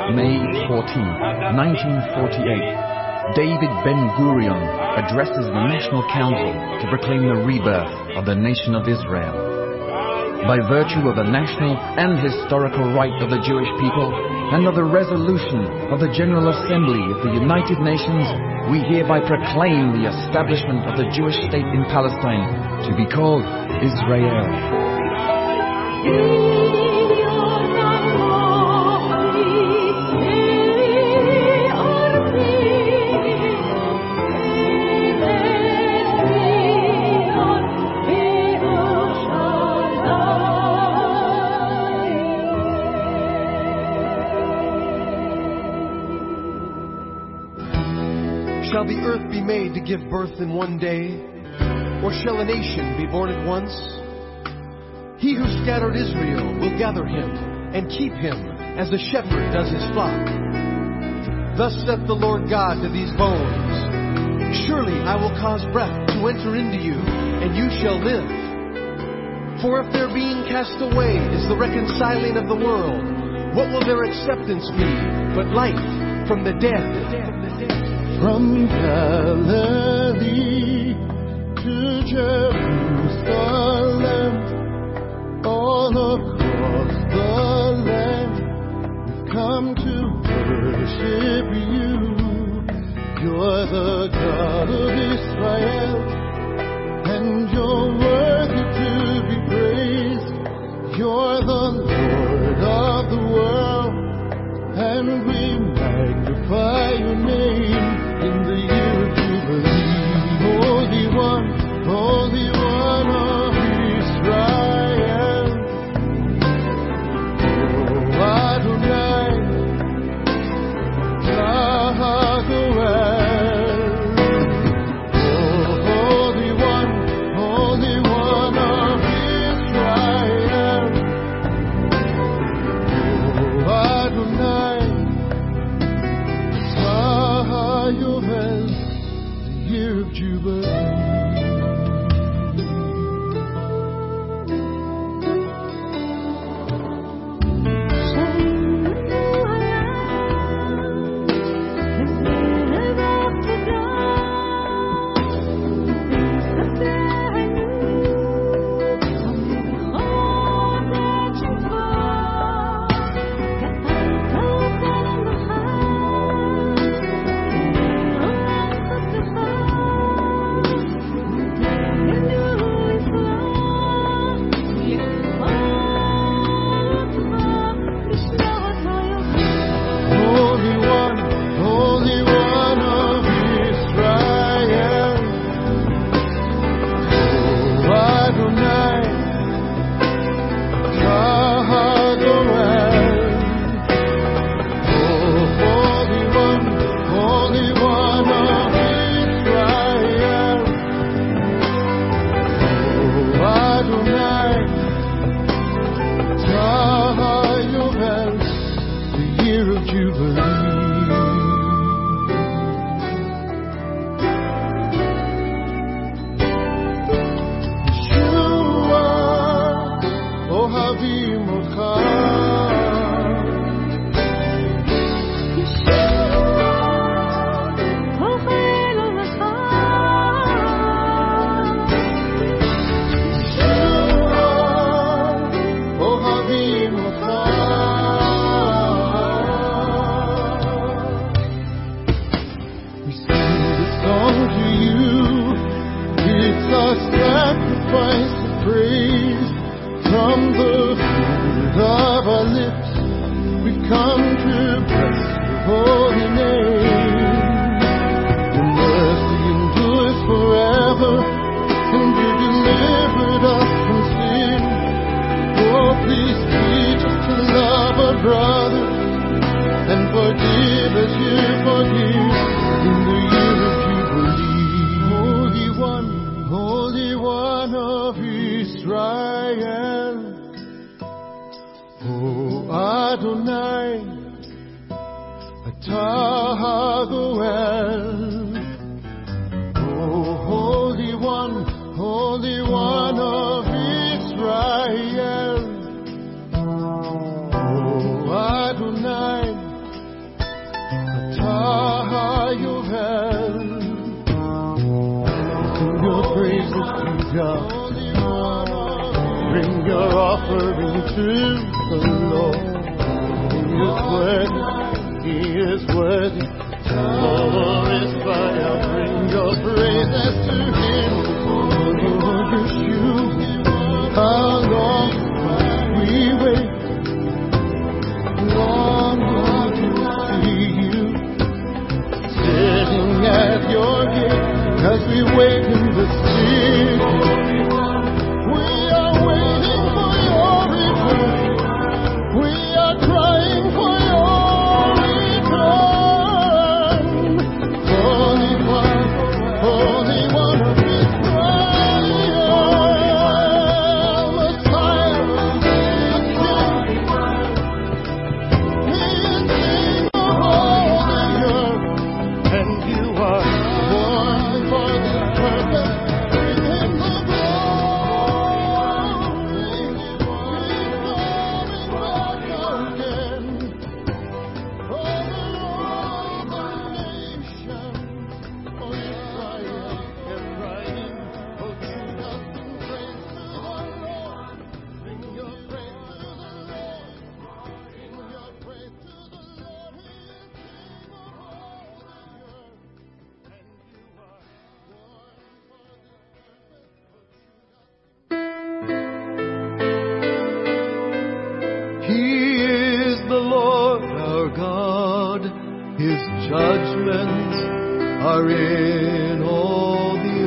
May fourteenth, nineteen forty-eight, David Ben-Gurion addresses the National Council to proclaim the rebirth of the nation of Israel. By virtue of the national and historical right of the Jewish people and of the resolution of the General Assembly of the United Nations, we hereby proclaim the establishment of the Jewish state in Palestine to be called Israel. Shall the earth be made to give birth in one day? Or shall a nation be born at once? He who scattered Israel will gather him and keep him as a shepherd does his flock. Thus saith the Lord God to these bones, surely I will cause breath to enter into you, and you shall live. For if their being cast away is the reconciling of the world, what will their acceptance be but life from the dead? From Galilee to Jerusalem, all across the land, we've come to worship you. You're the God of Israel, and you're worthy to be praised. You're the Lord of the world, and we magnify your name. In the year of Jubilee, Holy One, Holy One of Israel. Oh, Adonai, Yahweh. Oh, Holy One, Holy One of Israel. Oh, Adonai, Yovel, the year of Jubilee. offering to the Lord. He is worthy, He is worthy. Glorify and bring your praises to Him. Oh, Yeshua, how long we wait, long to see you sitting at your gate as we wait in the city. We are waiting for your return. We are crying for your return. Holy One, Holy One of Israel, Messiah, the King. He is King of all the earth, and you are born for this purpose. Give Him the glory. He's coming back again. For the Lord, the nation, for Israel, Ephraim, for Judah, sing praise to the Lord. Sing your praise to the Lord. Sing your praise to the Lord. He is King of all the earth, and you are born for this purpose. He is the Lord our God. His judgments are in all the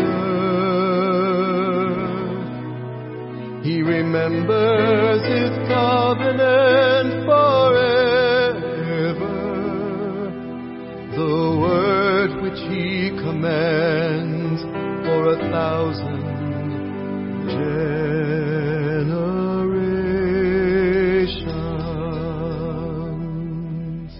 earth. He remembers His covenant forever. The word which He commands for a thousand generations.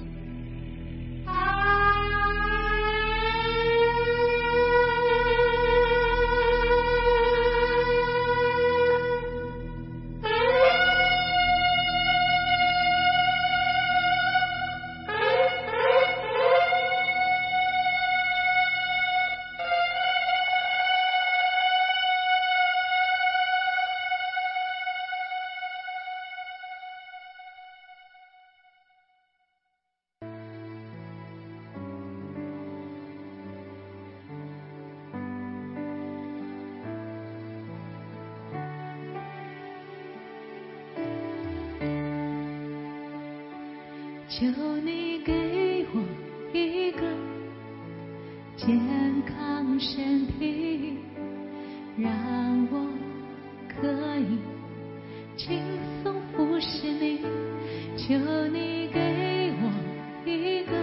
求你给我一个健康身体，让我可以轻松服侍你。求你给我一个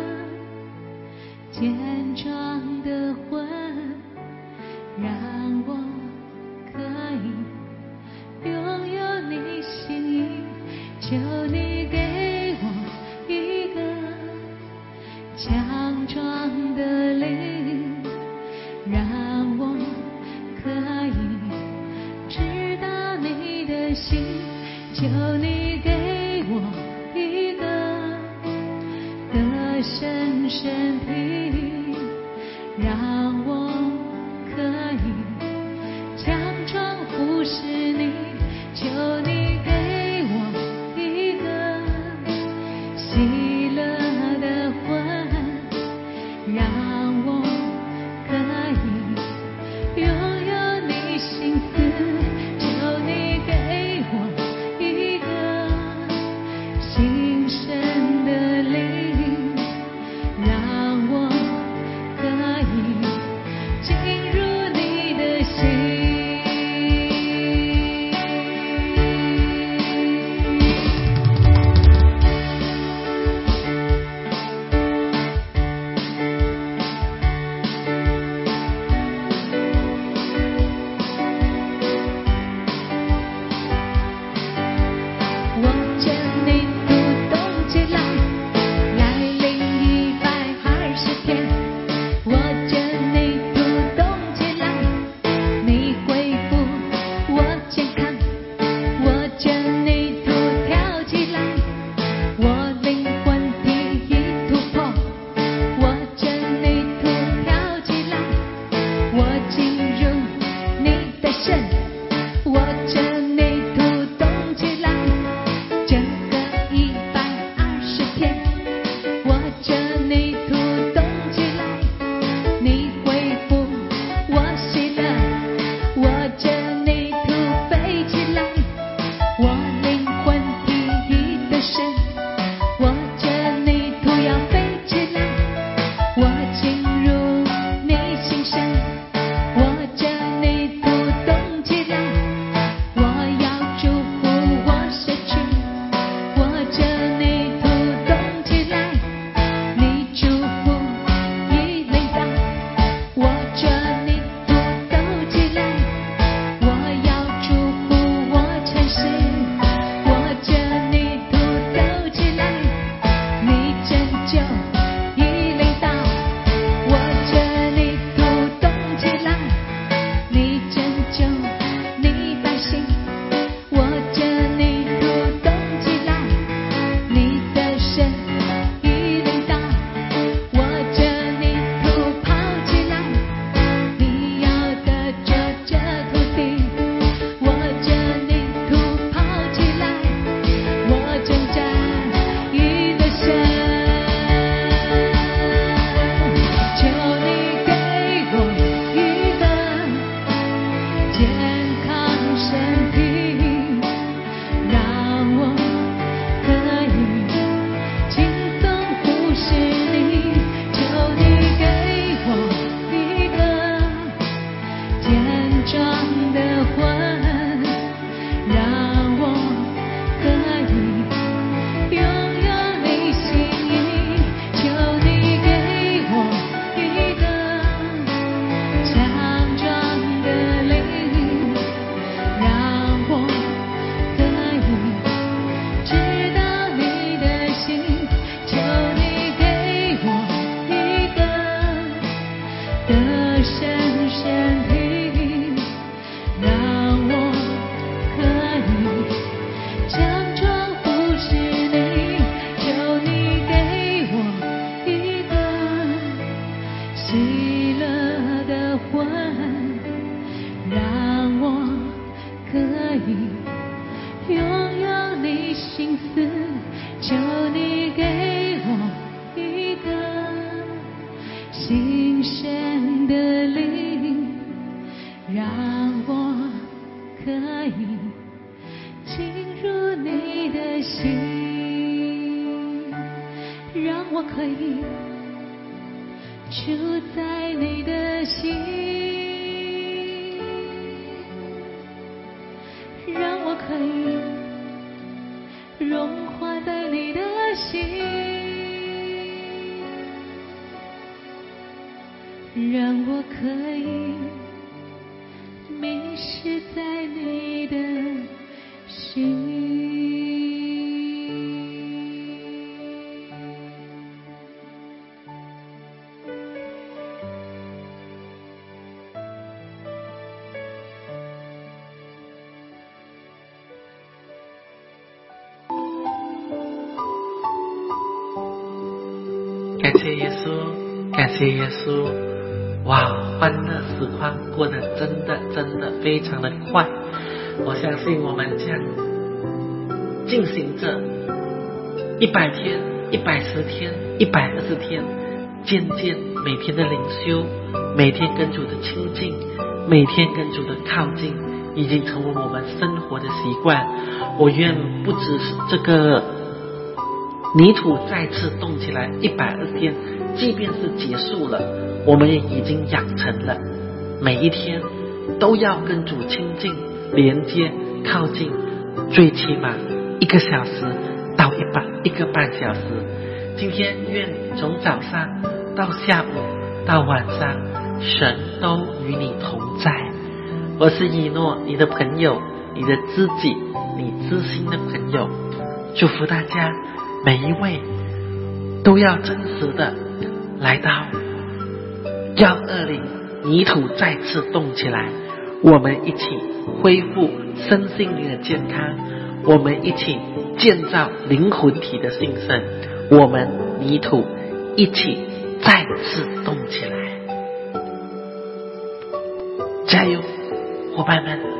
健壮的魂，让我可以拥有你心意。求你给我一个强壮的灵，让我可以知道你的心。求你给我一个得胜身体，让我可以强壮服侍你。求你给我一个喜乐的魂，让我可以拥有你心思。求你给我一个新生的灵，让我可以进入你的心。 征战赢得胜。求你给我一个健康身体，让我可以轻松服侍你。求你给我一个健壮的魂，让我可以拥有你心意。求你给我一个强壮的灵，让我可以知道你的心。求你给我一个得胜身体，让我可以强壮服侍你。求你给我一个喜乐的魂，让我可以拥有你心思。求你给我一个新生的灵，让我可以进入你的心，让我可以住在你的心，让我可以融化在你的心，让我可以迷失在你的心。 感谢耶稣，感谢耶稣！哇，欢乐时光过得真的真的非常的快。我相信我们将进行着一百天、一百十天、一百二十天，渐渐每天的灵修，每天跟主的亲近，每天跟主的靠近，已经成为我们生活的习惯。我愿不只是这个泥土再次动起来一百二十天，即便是结束了，我们也已经养成了每一天都要跟主亲近、连接、靠近，最起码一个小时到一半一个半小时。今天愿从早上到下午到晚上，神都与你同在。我是以诺，你的朋友，你的知己，你知心的朋友。祝福大家每一位都要真实的来到幺二零，泥土再次动起来，我们一起恢复身心灵的健康，我们一起建造灵魂体的兴盛，我们泥土一起再次动起来，加油，伙伴们！